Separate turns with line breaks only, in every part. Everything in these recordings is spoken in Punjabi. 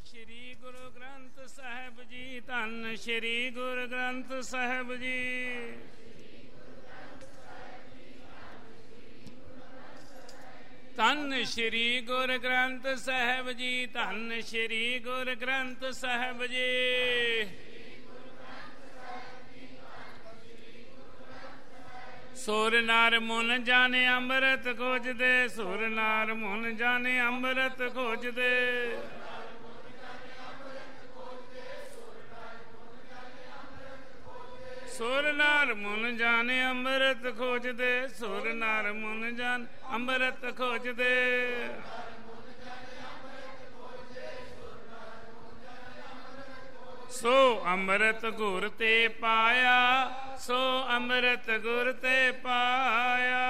ਸ਼੍ਰੀ ਗੁਰੂ ਗ੍ਰੰਥ ਸਾਹਿਬ ਜੀ, ਧੰਨ ਸ਼੍ਰੀ ਗੁਰੂ ਗ੍ਰੰਥ ਸਾਹਿਬ ਜੀ। ਧੰਨ ਸ਼੍ਰੀ ਗੁਰੂ ਗ੍ਰੰਥ ਸਾਹਿਬ ਜੀ, ਧੰਨ ਸ਼੍ਰੀ ਗੁਰੂ ਗ੍ਰੰਥ ਸਾਹਿਬ ਜੀ। ਸੁਰ ਨਰ ਮੁਨ ਜਾਣੇ ਅੰਮ੍ਰਿਤ ਖੋਜਦੇ, ਸੁਰ ਨਰ ਮੁਨ ਜਾਣੇ ਅੰਮ੍ਰਿਤ ਖੋਜਦੇ। ਸੁਰ ਨਰ ਮੁਨ ਜਾਣੇ ਅੰਮ੍ਰਿਤ ਖੋਜਦੇ, ਸੁਰ ਨਰ ਮੁਨ ਜਾਣ ਅੰਮ੍ਰਿਤ ਖੋਜਦੇ। ਸੋ ਅੰਮ੍ਰਿਤ ਗੁਰ ਤੇ ਪਾਇਆ, ਸੋ ਅੰਮ੍ਰਿਤ ਗੁਰ ਤੇ ਪਾਇਆ।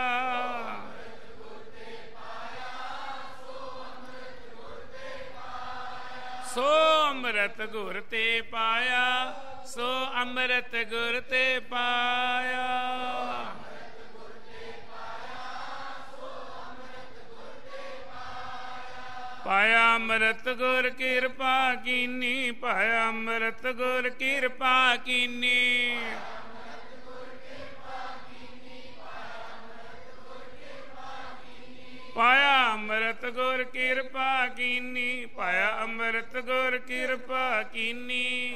ਸੋ ਅੰਮ੍ਰਿਤ ਗੁਰ ਤੇ ਪਾਇਆ, ਸੋ ਅੰਮ੍ਰਿਤ ਗੁਰ ਤੇ ਪਾਇਆ। ਪਾਇਆ ਅੰਮ੍ਰਿਤ ਗੁਰ ਕਿਰਪਾ ਕੀਨੀ, ਪਾਇਆ ਅੰਮ੍ਰਿਤ ਗੁਰ ਕਿਰਪਾ ਕੀਨੀ। ਪਾਇਆ ਅੰਮ੍ਰਿਤ ਗੁਰ ਕਿਰਪਾ ਕੀਨੀ, ਪਾਇਆ ਅੰਮ੍ਰਿਤ ਗੁਰ ਕਿਰਪਾ ਕੀਨੀ।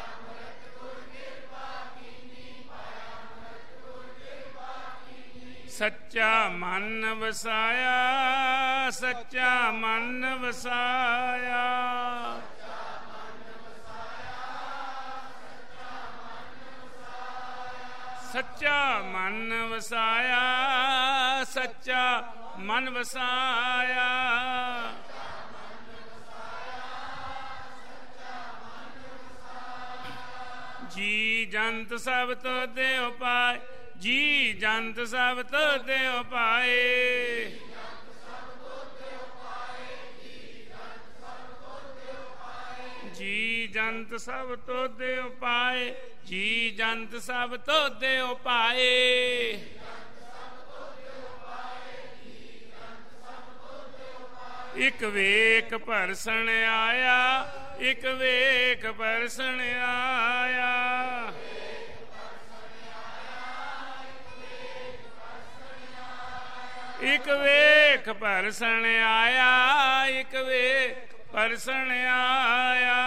ਸੱਚਾ ਮਨ ਵਸਾਇਆ, ਸੱਚਾ ਮਨ ਵਸਾਇਆ। ਸੱਚਾ ਮਨ ਵਸਾਇਆ, ਸੱਚਾ ਮਨ ਵਸਾਇਆ। ਜੀ ਜੰਤ ਸਭ ਤੋਦੇ ਉਪਾਏ, ਜੀ ਜੰਤ ਸਭ ਤੋਦੇ ਉਪਾਏ। ਜੀ ਜੰਤ ਸਭ ਤੋਦੇ ਉਪਾਏ, ਜੀ ਜੰਤ ਸਭ ਤੋਦੇ ਉਪਾਏ। ਇਕ ਵੇਖ ਪਰਸਣ ਆਇਆ, ਇਕ ਵੇਖ ਪਰਸਣ ਆਇਆ। ਇਕ ਵੇਖ ਪਰਸਣ ਆਇਆ, ਇਕ ਵੇਖ ਪਰਸਣ ਆਇਆ।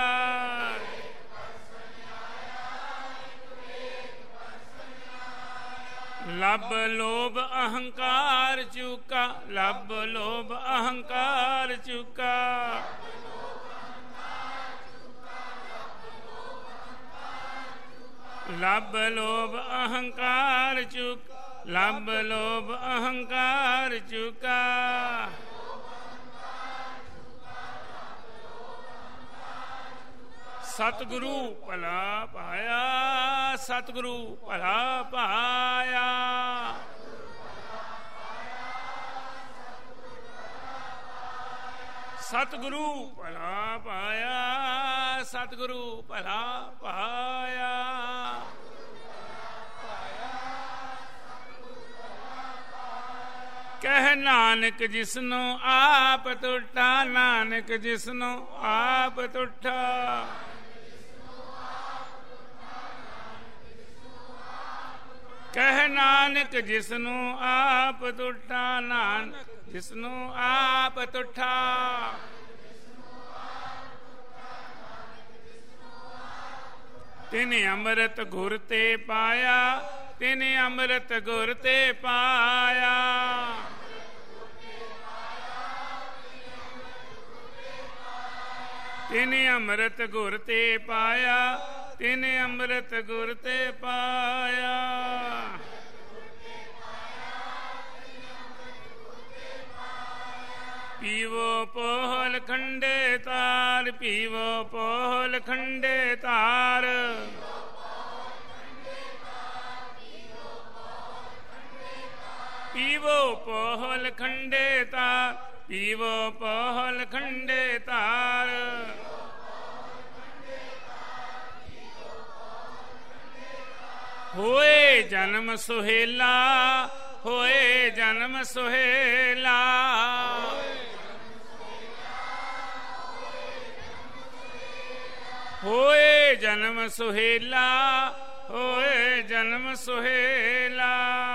ਲੱਭ ਲੋਭ ਅਹੰਕਾਰ ਚੁਕਾ, ਲੱਭ ਲੋਭ ਅਹੰਕਾਰ ਚੁਕਾ। ਲੱਭ ਲੋਭ ਅਹੰਕਾਰ ਚੁਕਾ, ਲੱਭ ਲੋਭ ਅਹੰਕਾਰ ਚੁਕਾ। ਸਤਿਗੁਰੂ ਭਲਾ ਪਾਇਆ, ਸਤਿਗੁਰੂ ਭਲਾ ਪਾਇਆ। ਸਤਿਗੁਰੂ ਭਲਾ ਪਾਇਆ, ਸਤਿਗੁਰੂ ਭਲਾ ਪਾਇਆ। ਕਹਿ ਨਾਨਕ ਜਿਸਨੂੰ ਆਪ ਟੁੱਟਾ, ਨਾਨਕ ਜਿਸਨੂੰ ਆਪ ਟੁੱਟਾ। ਕਹਿ ਨਾਨਕ ਜਿਸਨੂੰ ਆਪ ਟੁੱਟਾ, ਨਾਨਕ ਜਿਸਨੂੰ ਆਪ ਟੁੱਟਾ। ਤਿਨੇ ਅੰਮ੍ਰਿਤ ਗੁਰ ਤੇ ਪਾਇਆ, ਤਿਨੇ ਅੰਮ੍ਰਿਤ ਗੁਰ ਤੇ ਪਾਇਆ। ਤਿਨੇ ਅੰਮ੍ਰਿਤ ਗੁਰ ਤੇ ਪਾਇਆ, ਤਿਨੇ ਅੰਮ੍ਰਿਤ ਗੁਰ ਤੇ ਪਾਇਆ। ਪੀਵੋ ਪੋਹਲ ਖੰਡੇ ਤਾਰ, ਪੀਵੋ ਪੋਹਲ ਖੰਡੇ ਤਾਰ। ਪੀਵੋ ਪੋਹਲ ਖੰਡੇ ਤਾਰ, ਪੀਵੋ ਪੋਹਲ ਖੰਡੇ ਤਾਰ। ਹੋਏ ਜਨਮ ਸੁਹੇਲਾ, ਹੋਏ ਜਨਮ ਸੁਹੇਲਾ। ਹੋਏ ਜਨਮ ਸੁਹੇਲਾ, ਹੋਏ ਜਨਮ ਸੁਹੇਲਾ।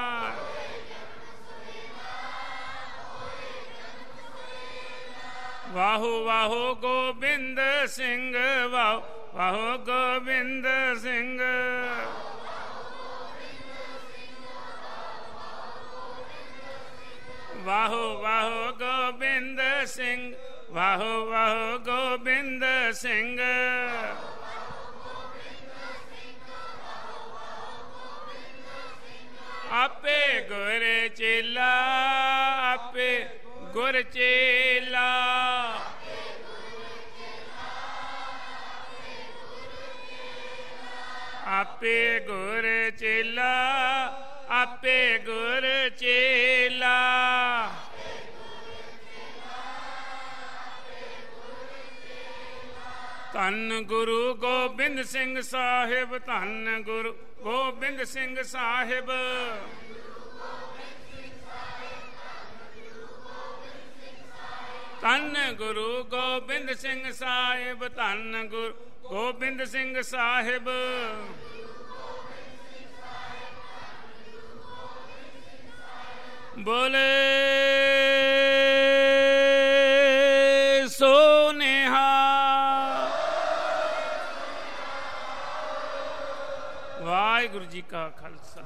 ਵਾਹੋ ਵਾਹੋ ਗੋਬਿੰਦ ਸਿੰਘ, ਵਾਹੋ ਵਾਹੋ ਗੋਬਿੰਦ ਸਿੰਘ। ਵਾਹੋ ਵਾਹੋ ਗੋਬਿੰਦ ਸਿੰਘ, ਵਾਹੋ ਵਾਹੋ ਗੋਬਿੰਦ ਸਿੰਘ। ਆਪੇ ਗੁਰ ਚੇਲਾ, ਆਪੇ ਗੁਰ ਚੇਲਾ। ਆਪੇ ਗੁਰ ਚੇਲਾ, ਆਪੇ ਗੁਰ ਚੇਲਾ। ਧੰਨ ਗੁਰੂ ਗੋਬਿੰਦ ਸਿੰਘ ਸਾਹਿਬ, ਧੰਨ ਗੁਰੂ ਗੋਬਿੰਦ ਸਿੰਘ ਸਾਹਿਬ। ਧੰਨ ਗੁਰੂ ਗੋਬਿੰਦ ਸਿੰਘ ਸਾਹਿਬ, ਧੰਨ ਗੁਰੂ ਗੋਬਿੰਦ ਸਿੰਘ ਸਾਹਿਬ। ਬੋਲੇ ਸੋ ਨਿਹਾਲ। ਵਾਹਿਗੁਰੂ ਜੀ ਕਾ ਖਾਲਸਾ।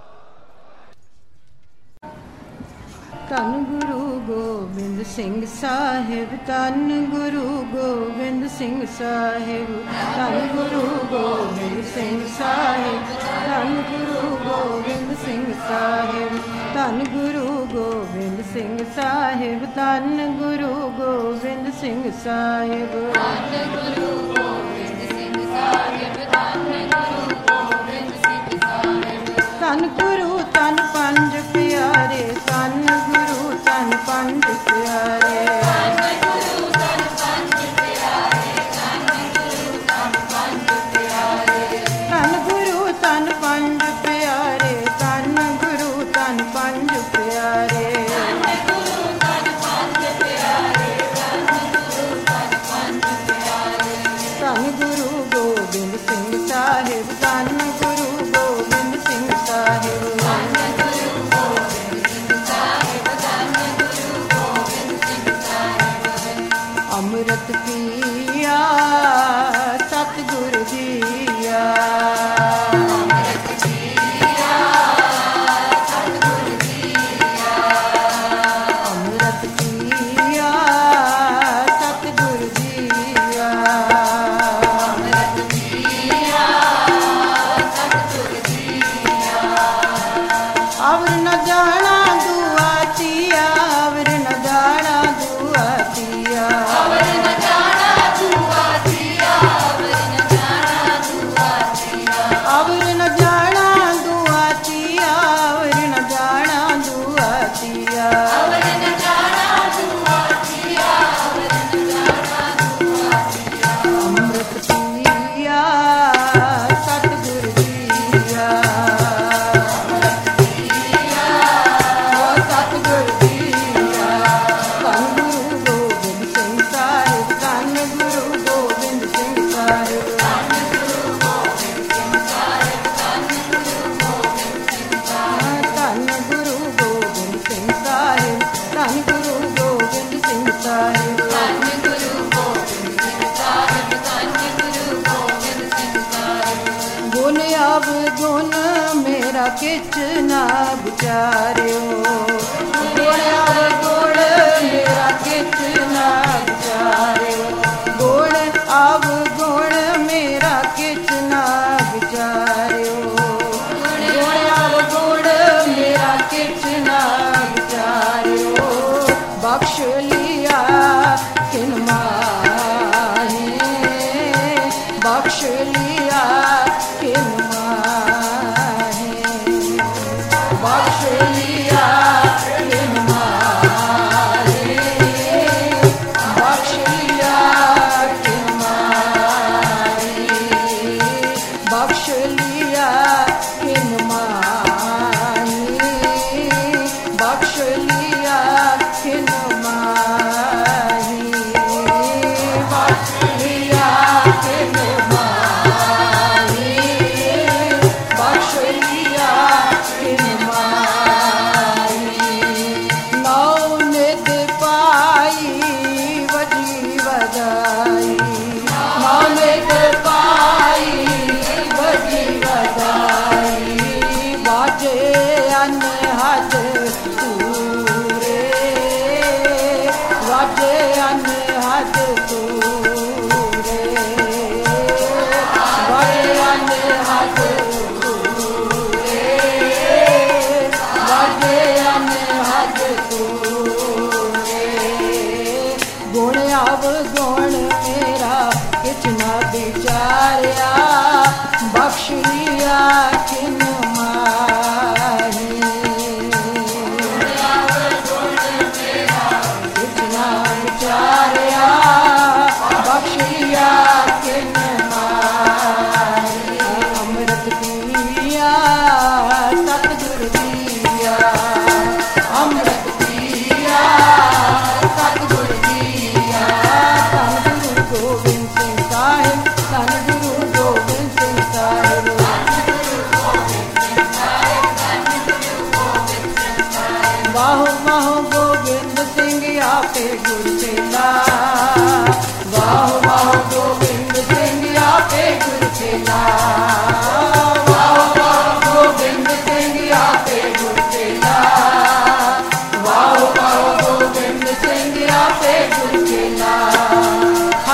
ਧੰਨ ਗੁਰੂ ਗੋਬਿੰਦ ਸਿੰਘ ਸਾਹਿਬ, ਧੰਨ ਗੁਰੂ ਗੋਬਿੰਦ ਸਿੰਘ ਸਾਹਿਬ, ਧੰਨ ਗੁਰੂ ਗੋਬਿੰਦ ਸਿੰਘ ਸਾਹਿਬ, ਧੰਨ ਗੁਰੂ ਗੋਬਿੰਦ ਸਿੰਘ ਸਾਹਿਬ, ਧੰਨ ਗੁਰੂ ਗੋਬਿੰਦ ਸਿੰਘ ਸਾਹਿਬ, ਧੰਨ ਗੁਰੂ ਗੋਬਿੰਦ ਸਿੰਘ ਸਾਹਿਬ, ਧੰਨ ਗੁਰੂ ਗੋਬਿੰਦ ਸਿੰਘ ਸਾਹਿਬ, ਧੰਨ ਗੁਰੂ ਗੋਬਿੰਦ ਸਿੰਘ ਸਾਹਿਬ। ਧੰਨ ਗੁਰੂ ਧੰਨ ਪੰਜ ਪਿਆਰੇ, ਧੰਨ ਗੁਰੂ ਧੰਨ ਪੰਜ ਪਿਆਰੇ, ਧੰਨ ਗੁਰੂ ਧੰਨ ਪੰਜ ਪਿਆਰੇ, ਧੰਨ ਗੁਰੂ ਧੰਨ ਪੰਜ ਪਿਆਰੇ, ਧੰਨ ਗੁਰੂ ਧੰਨ ਪੰਜ ਪਿਆਰੇ, ਧੰਨ ਗੁਰੂ ਧੰਨ ਪੰਜ ਪਿਆਰੇ, ਧੰਨ ਗੁਰੂ ਧੰਨ ਪੰਜ ਪਿਆਰੇ, ਧੰਨ ਗੁਰੂ ਧੰਨ ਪੰਜ ਪਿਆਰੇ। ਧੰਨ ਗੁਰੂ ਗੋਬਿੰਦ ਸਿੰਘ ਸਾਹਿਬ, ਧੰਨ ਗੁਰੂ ਗੋਬਿੰਦ ਸਿੰਘ ਸਾਹਿਬ, ਧੰਨ ਗੁਰੂ ਗੋਬਿੰਦ ਸਿੰਘ ਸਾਹਿਬ, ਧੰਨ ਗੁਰੂ ਗੋਬਿੰਦ ਸਿੰਘ ਸਾਹਿਬ। ਅੰਮ੍ਰਿਤ ਪੀਆ ਸਤਿਗੁਰ ਦੀਆ, ਅੰਮ੍ਰਿਤ ਪੀਆ ਸਤਿਗੁਰ ਦੀਆ, ਅੰਮ੍ਰਿਤ ਪੀਆ ਸਤਿਗੁਰ ਦੀਆ, ਅੰਮ੍ਰਿਤ ਪੀਆ ਸਤਿਗੁਰ ਦੀਆ। ਅਵਰ ਨ ਜਾਣਾ ਦੁਆਤੀਆ, ਅਵਰ ਨ ਜਾਣਾ ਦੁਆਤੀਆ, ਅਵਰ ਨ ਜਾਣਾ ਦੁਆਤੀਆ, ਅਵਰ ਨ ਜਾਣਾ ਦੁਆਤੀਆ, ਅਵਰ ਨ ਜਾਣਾ ਦੁਆਤੀਆ, ਅਵਰ ਨ ਜਾਣਾ ਦੁਆਤੀਆ, ਅਵਰ ਨ ਜਾਣਾ ਦੁਆਤੀਆ, ਅਵਰ ਨ ਜਾਣਾ ਦੁਆਤੀਆ। ਅੰਮ੍ਰਿਤ ਪੀਆ ਸਤਿਗੁਰ ਦੀਆ, ਸਤਿਗੁਰ ਦੀਆ। ਧੰਨ ਗੁਰੂ ਗੋਬਿੰਦ ਸਿੰਘ ਸਾਹਿਬ, ਧੰਨ ਗੁਰੂ ਗੋਬਿੰਦ ਸਿੰਘ ਸਾਹਿਬ, ਧੰਨ ਗੁਰੂ ਗੋਬਿੰਦ ਸਿੰਘ ਸਾਹਿਬ, ਧੰਨ ਗੁਰੂ ਗੋਬਿੰਦ ਸਿੰਘ ਸਾਹਿਬ, ਧੰਨ ਗੁਰੂ ਗੋਬਿੰਦ ਸਿੰਘ ਸਾਹਿਬ, ਧੰਨ ਗੁਰੂ ਗੋਬਿੰਦ ਸਿੰਘ ਸਾਹਿਬ, ਧੰਨ ਗੁਰੂ ਗੋਬਿੰਦ ਸਿੰਘ ਸਾਹਿਬ, ਧੰਨ ਗੁਰੂ ਗੋਬਿੰਦ ਸਿੰਘ ਸਾਹਿਬ। ਗੁਣ ਅਬ ਗੁਣ ਮੇਰਾ ਕਿਛ ਨਾ ਵਿਚਾਰਿਓ, ਗੁਣ ਅਬ ਗੁਣ ਮੇਰਾ ਕਿਛ ਨਾ ਵਿਚਾਰਿਓ, ਗੁਣ ਅਬ ਗੁਣ ਮੇਰਾ ਕਿਛ ਨਾ ਵਿਚਾਰਿਓ, ਗੁਣ ਅਬ ਗੁਣ ਮੇਰਾ ਕਿਛ ਨਾ ਵਿਚਾਰਿਓ। ਬਖਸ਼ ਲਿਆ ਕਿਨ ਮਾਹੀ, ਬਖਸ਼ ਲਿਆ ਕਿਨ ਮਾਹੀ, ਬਖਸ਼ ਲਿਆ ਕਿਨ ਮਾਹੀ,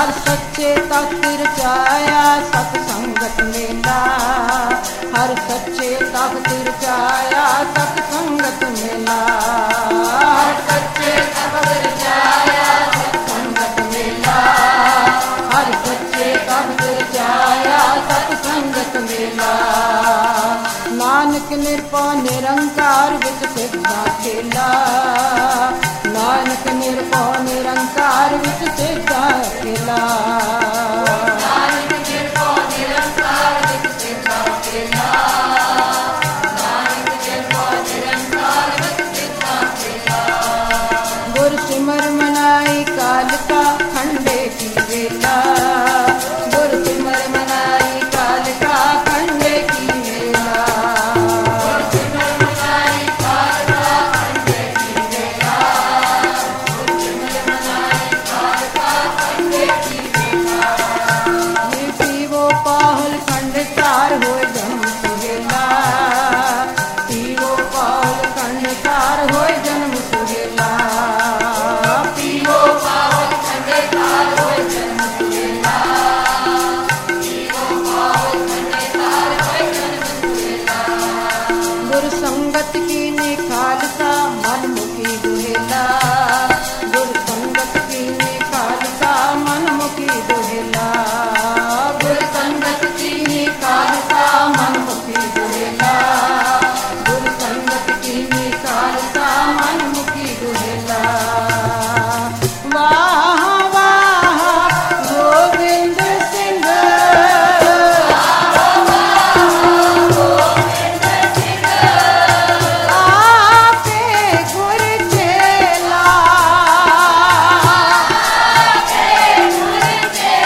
हर सच्चे तख्त रचाया सतसंगत मेला, हर सच्चे तख्त रचाया सतसंगत मेला, हर सच्चे तख्त रचाया सतसंगत मेला, हर सच्चे तख्त रचाया सतसंगत मेला। नानक निरपौ निरंकार विच सिद्धा खेला, नानक निरपौ निरंकार विच सिद्धा खेला, नानक निरपौ निरंकार विच सिद्धा खेला, नानक निरपौ निरंकार विच सिद्धा खेला। गुर सिमर मनाई काल का खंडे की वेला, गुर सिमर मनाई काल का खंडे की वेला, गुर सिमर मनाई काल का खंडे की वेला, गुर सिमर मनाई काल का खंडे की वेला। ये पीवो पाहुल खंड तार होए जन्म सुहेला, पीवो पाहुल खंड तार होए जन्म सुहेला, पीवो पाहुल खंड तार होए जन्म सुहेला, पीवो पाहुल खंड तार होए जन्म सुहेला। गुर संगत की निखालसा मन मुखी दुहेला, गुर संगत की निखालसा मन मुखी दुहेला, गुर संगत की निखालसा मन मुखी दुहेला, गुर संगत की निखालसा मन मुखी दुहेला। वाह वाह गोविंद सिंह, आपे गुर चेला, आपे गुर चेला।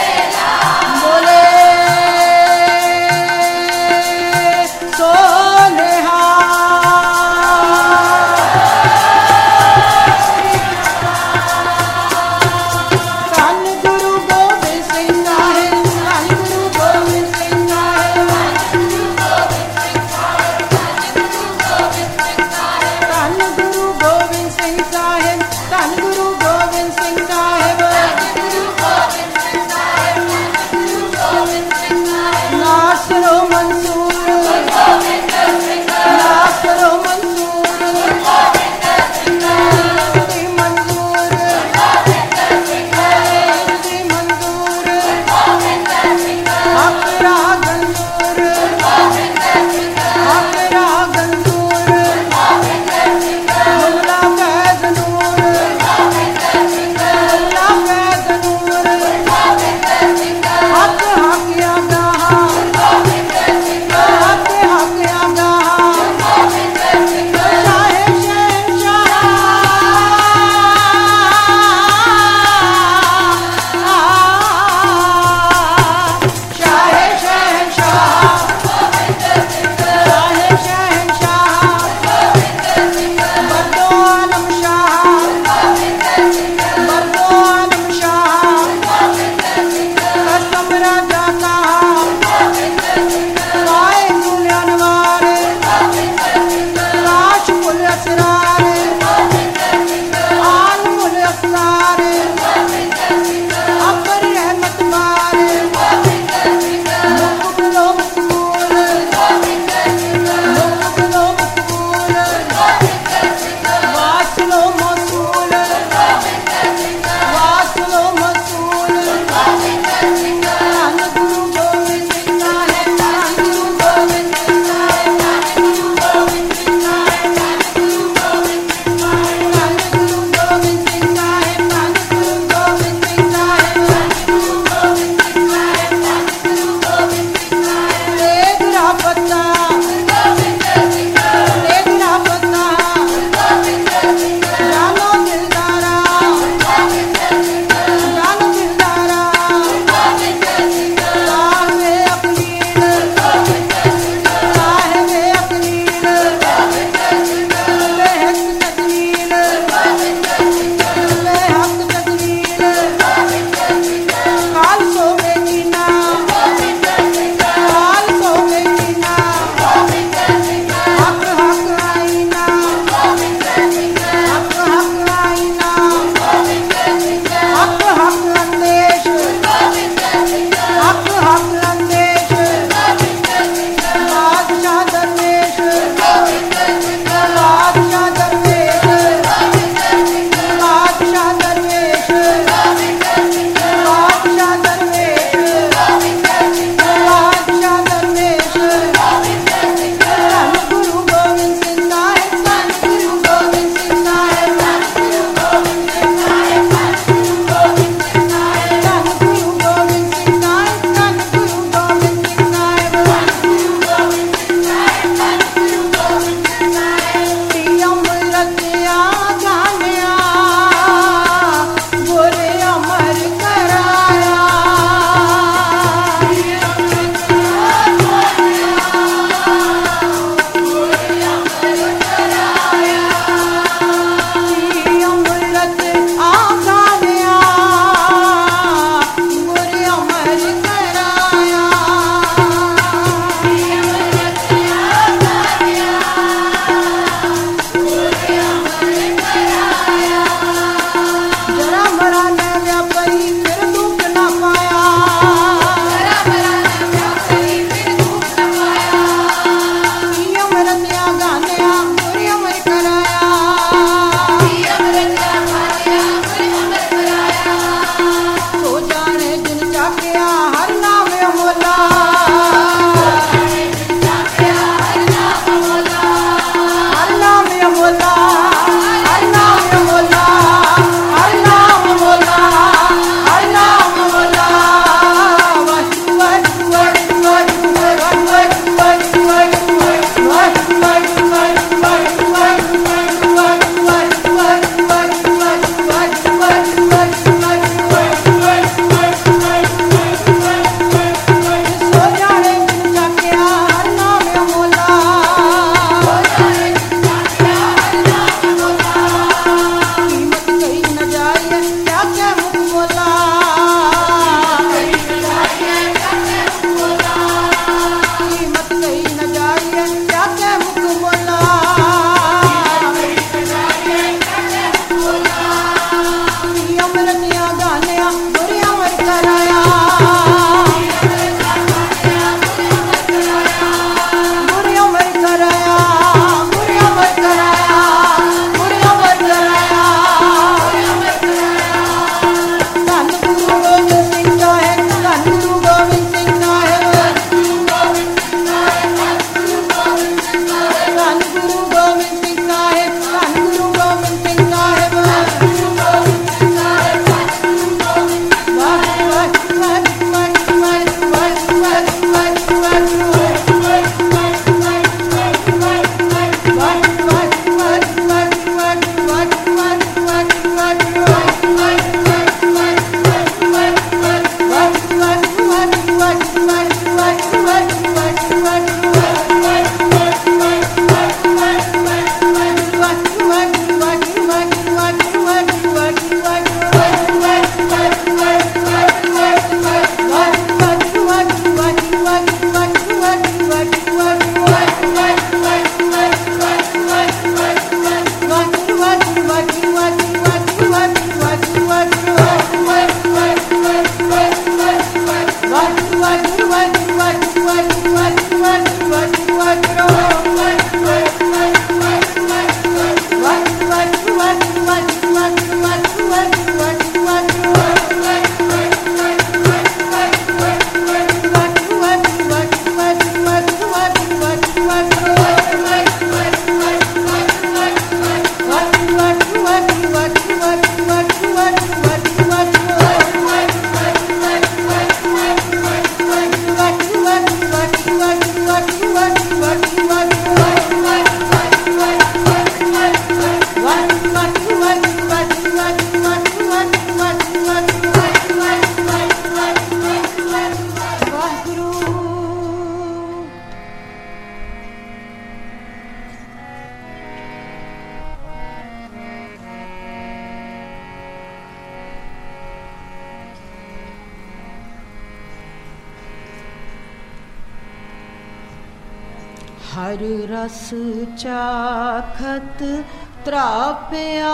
हर रस चाखत त्राप्या,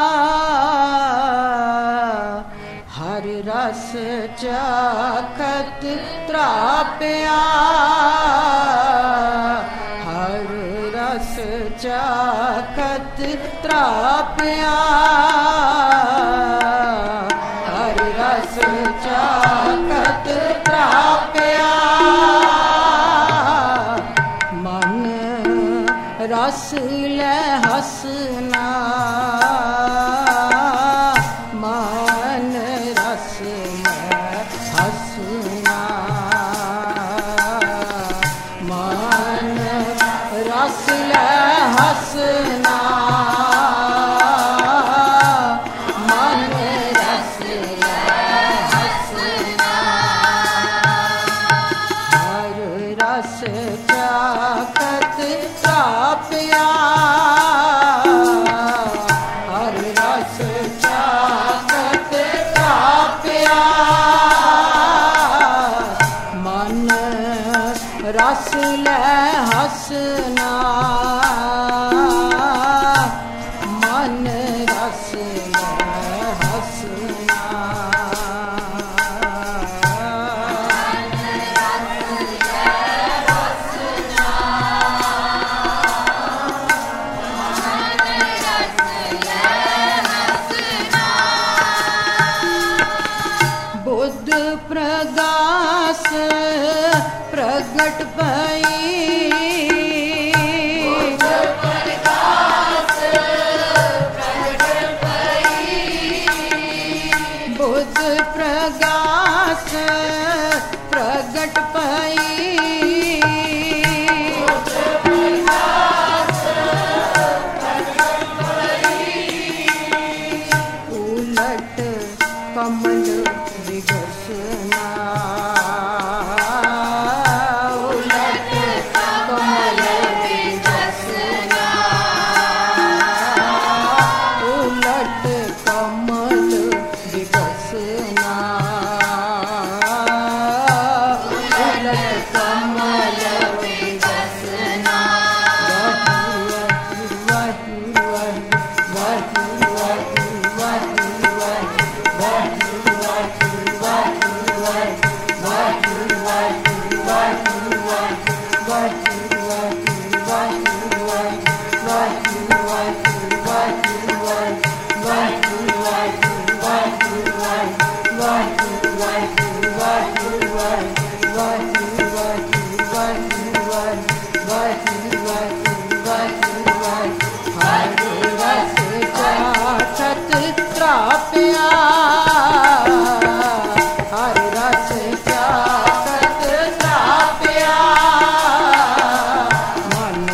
हर रस चाखत त्राप्या, हर रस चाखत त्राप्या, हर रस चाखत त्राप्या, मन रस ले हसना, मन रस में हसना, मन रस ले हसना, मन रस ले हसना, हर रस चाखत त्राप्या, हर रस चाखत त्राप्या, मन रस ले हसना, मन रस ले हसना, बुद्ध प्रगास प्रगट भई, बुद्ध प्रगास प्रगट भई, उलट कमल विगसना, उलट कमल विगसना, उलट कमल विगसना, उलट कमल विगसना, हर रस चाखत त्राप्या, मन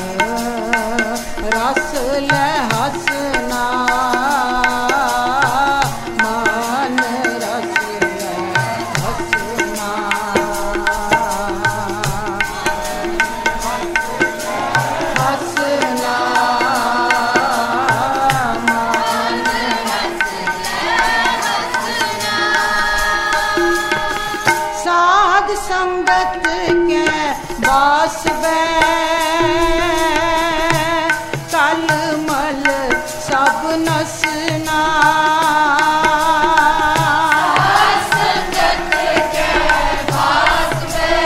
रस ले हसना, मन रस ले हसना, हसना, साध संगत के बास में कल मल सब नसना, संगत के बास में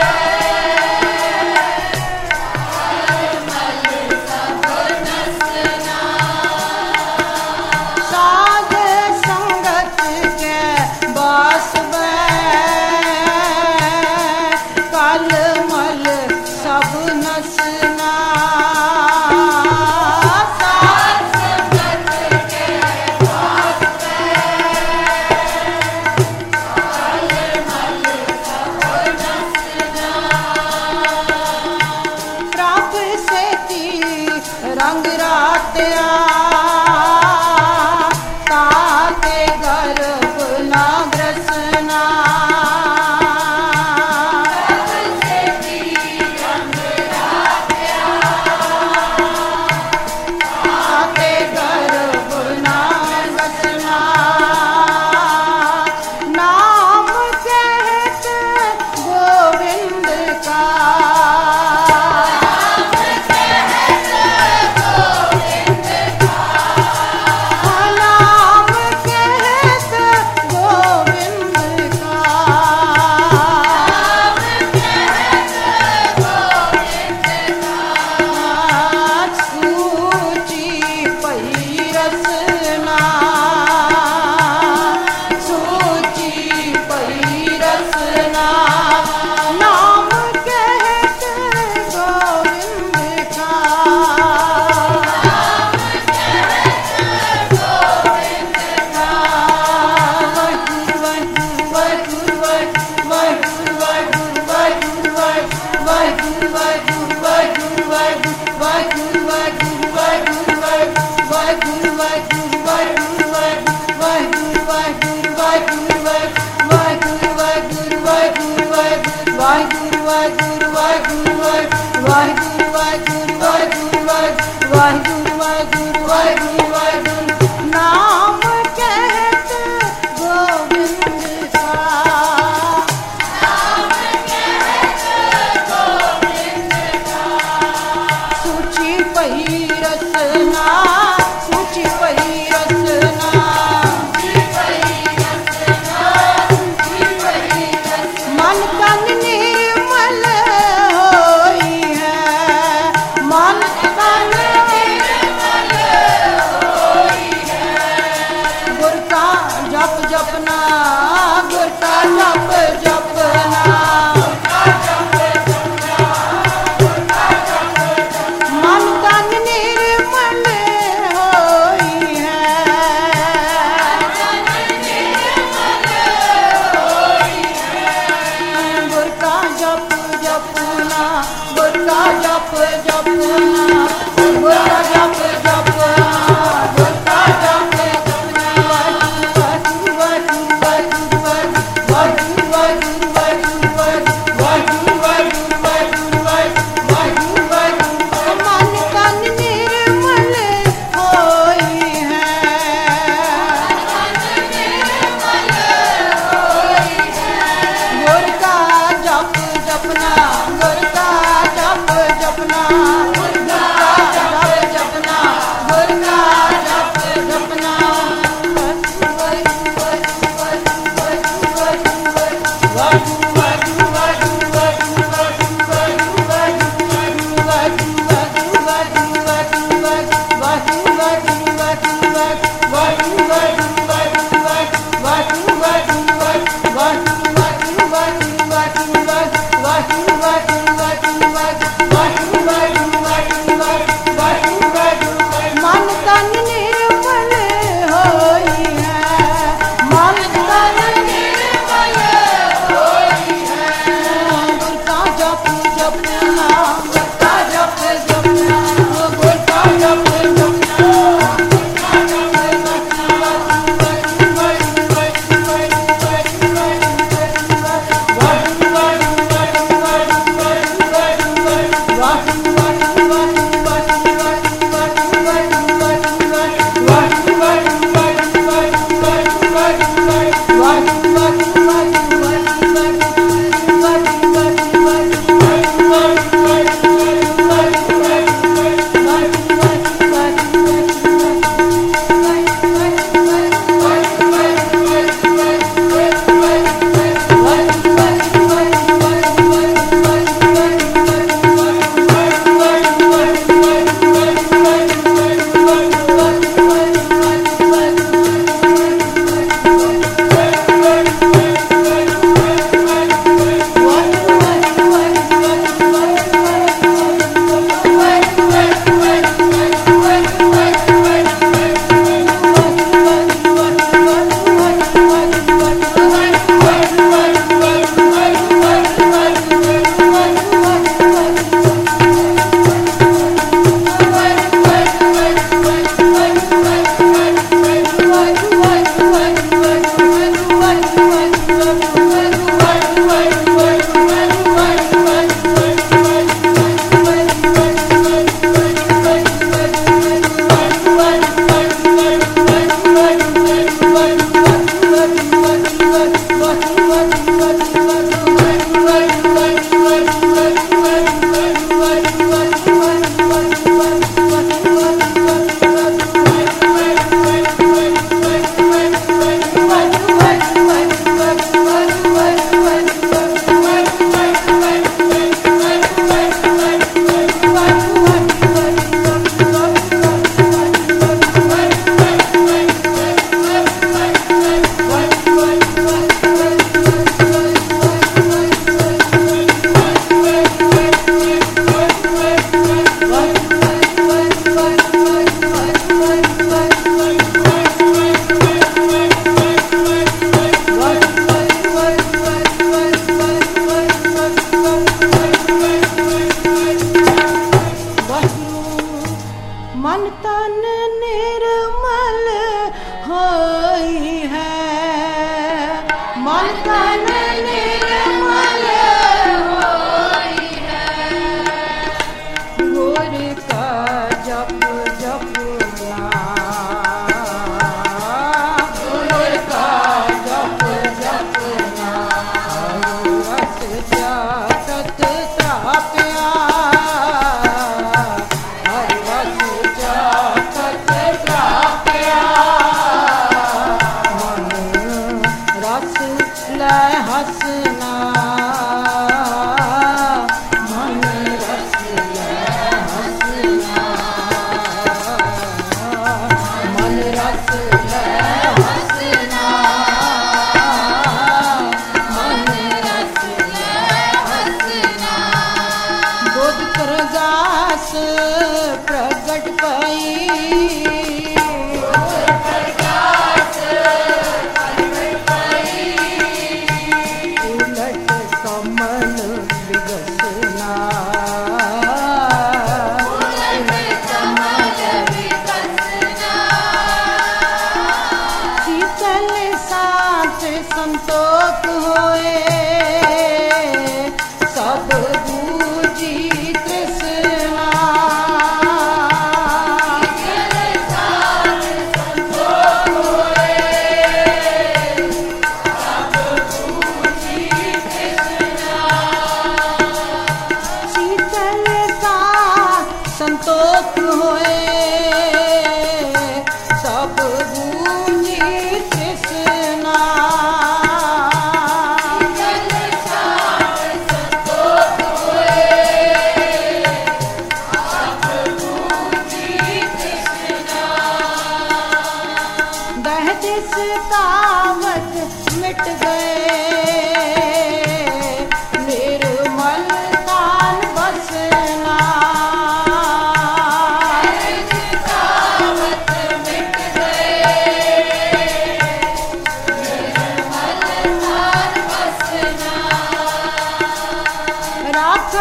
कल मल सब नसना, साध संगत के बास में कल मल सब नसना, ਜਪ ਜਪਨਾ ਗੁਰ ਕਾ ਜਪ ਜਪਨਾ ਗੁਰ ਕਾ ਜਪ ਜਪਨਾ ਵਾਹਿਗੁਰੂ ਵਾਹਿਗੁਰੂ ਵਾਹਿਗੁਰੂ ਵਾਹਿਗੁਰੂ ਵਾਹਿਗੁਰੂ ਵਾਹਿਗੁਰੂ ਵਾਹਿਗੁਰੂ ਵਾਹਿਗੁਰੂ ਵਾਹਿਗੁਰੂ ਮਨ ਤਨ ਨਿਰਮਲ ਹੋਈ ਹੈ ਗੁਰ ਕਾ ਜਪ ਜਪਨਾ ਗੁਰ ਕਾ ਜਪ ਜਪਨਾ ਗੁਰ ਕਾ ਜਪ ਜਪਨਾ ਗੁਰ ਕਾ ਜਪ ਜਪਨਾ What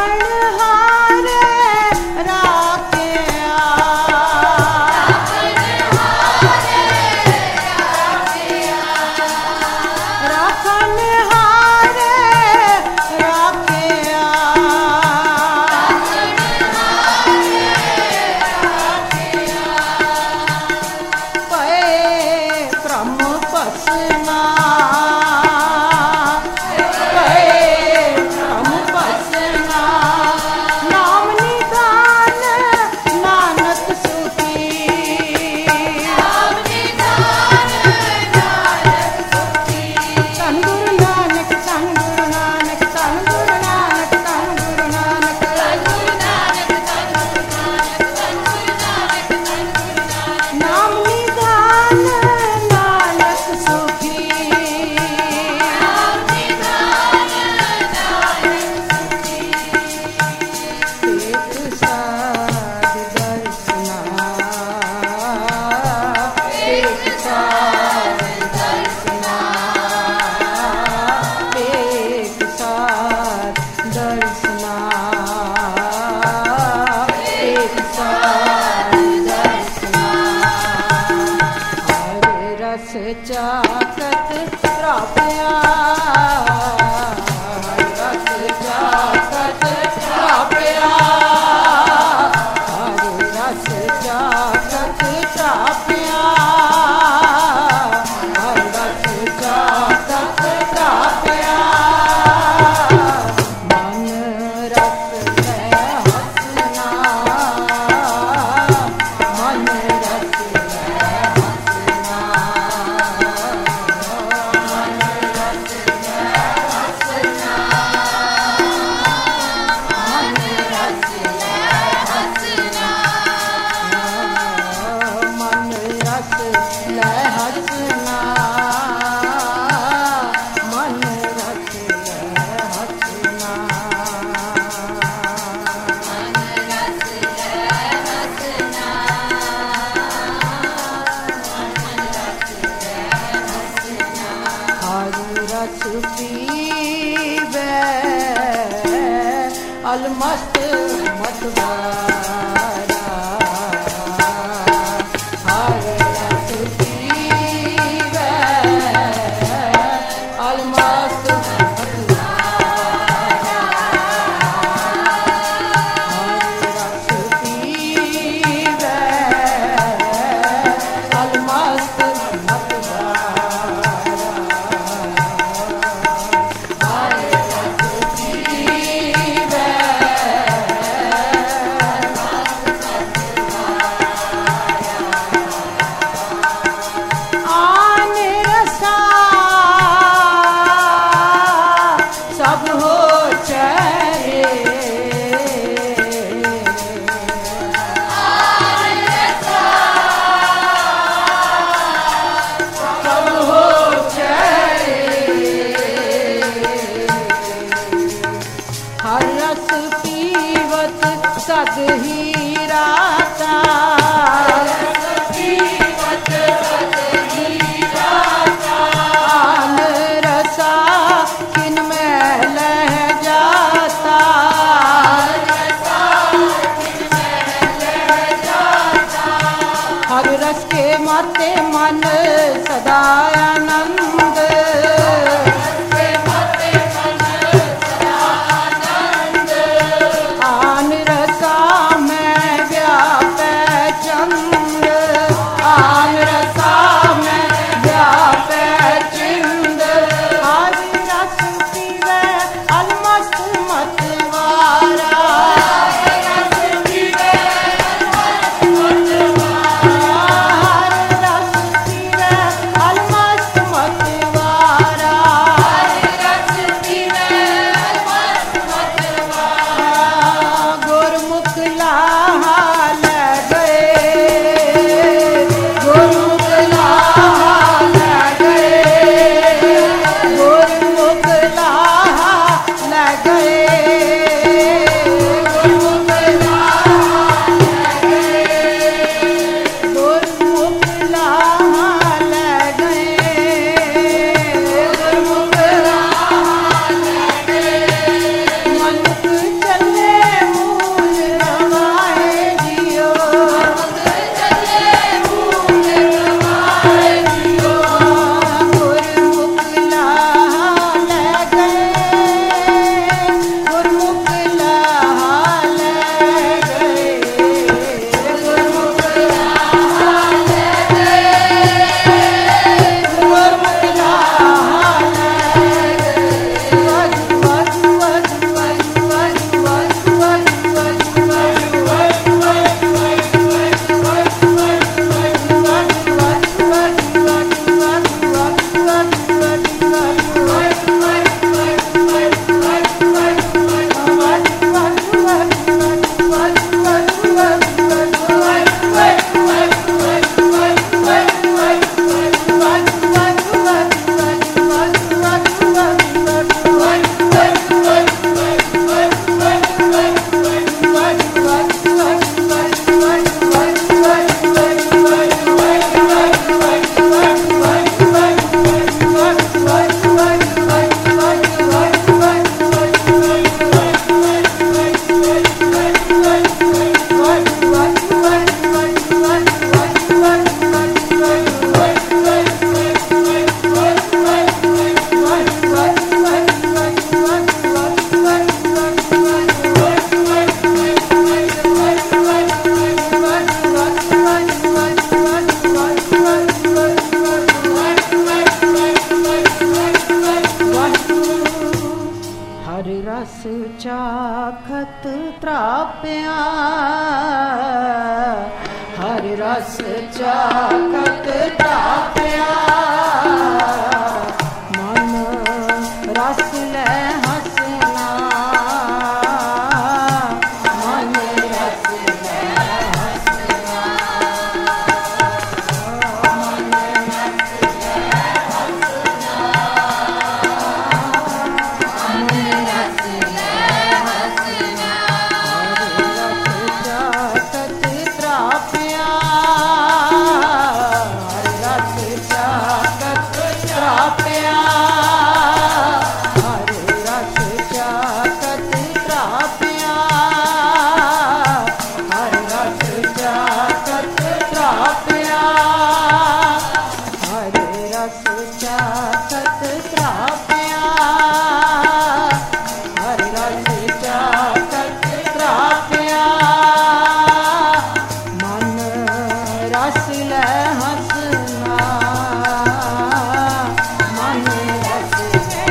अलमस्त मतवारा हर रस पीवे अलमस्त मतवारा हर रस पीवे अलमस्त सद ही राता आन रसा किन में लह जाता हर रस के माते मन सदा आनंद आन रसा में ਹਰਿ ਰਸ ਚਾਖਤ ਤ੍ਰਾਪਿਆ ਹਰਿ ਰਸ ਚਾਖਤ ਤ੍ਰਾਪਿਆ ਮਨ ਰਸ ਲੈ ਹਸਨਾ ਮਨ ਰਸ ਲੈ ਹਸਨਾ ਮਨ ਰਸ ਲੈ ਹਸਨਾ ਮਨ ਰਸ ਲੈ ਹਸਨਾ ਹਰਿ ਰਸ ਚਾਖਤ ਤ੍ਰਾਪਿਆ ਹਰਿ ਰਸ ਚਾਖਤ ਤ੍ਰਾਪਿਆ ਹਰਿ ਰਸ ਚਾਖਤ ਤ੍ਰਾਪਿਆ ਹਰਿ ਰਸ ਚਾਖਤ ਤ੍ਰਾਪਿਆ ਹਰਿ ਰਸ ਚਾਖਤ ਤ੍ਰਾਪਿਆ ਹਰਿ ਰਸ ਚਾਖਤ ਤ੍ਰਾਪਿਆ ਮਨ ਰਸ ਲੈ ਹਸਨਾ ਮਨ ਰਸ ਲੈ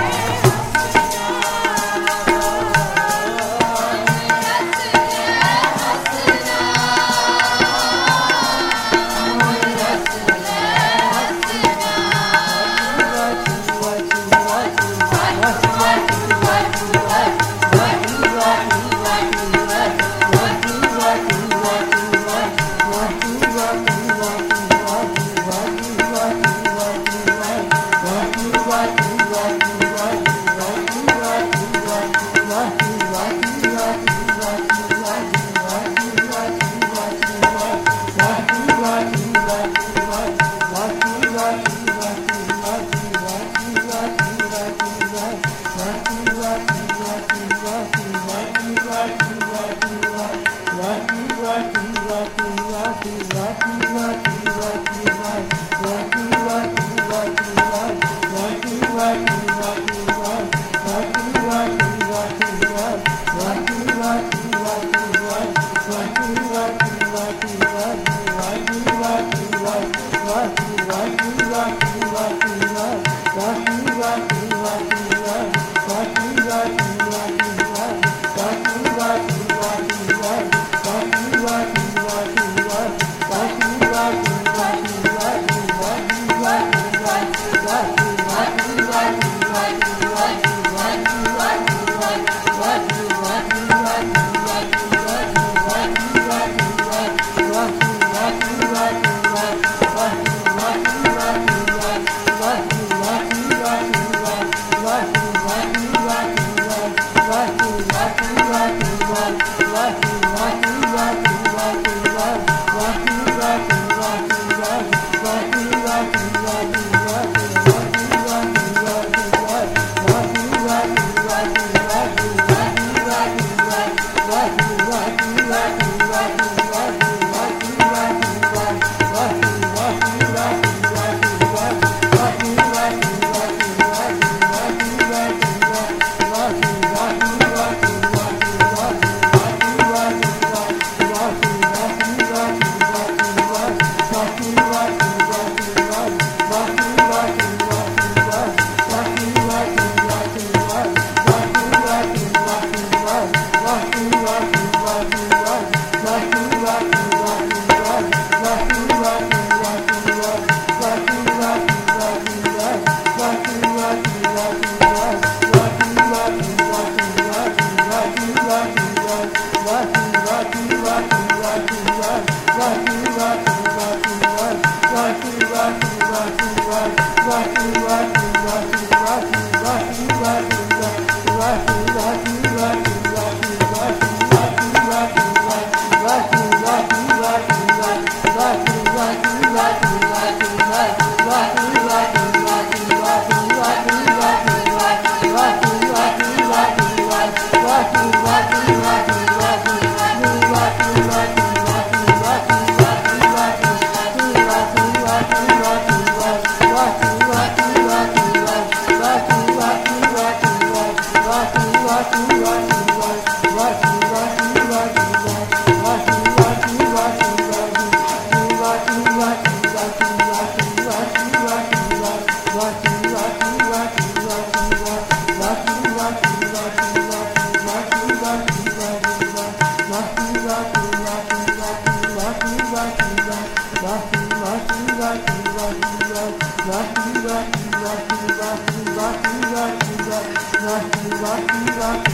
What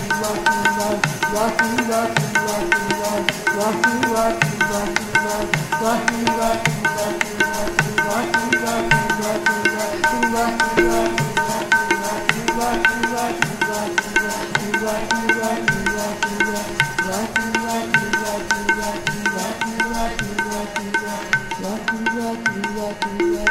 Rocky,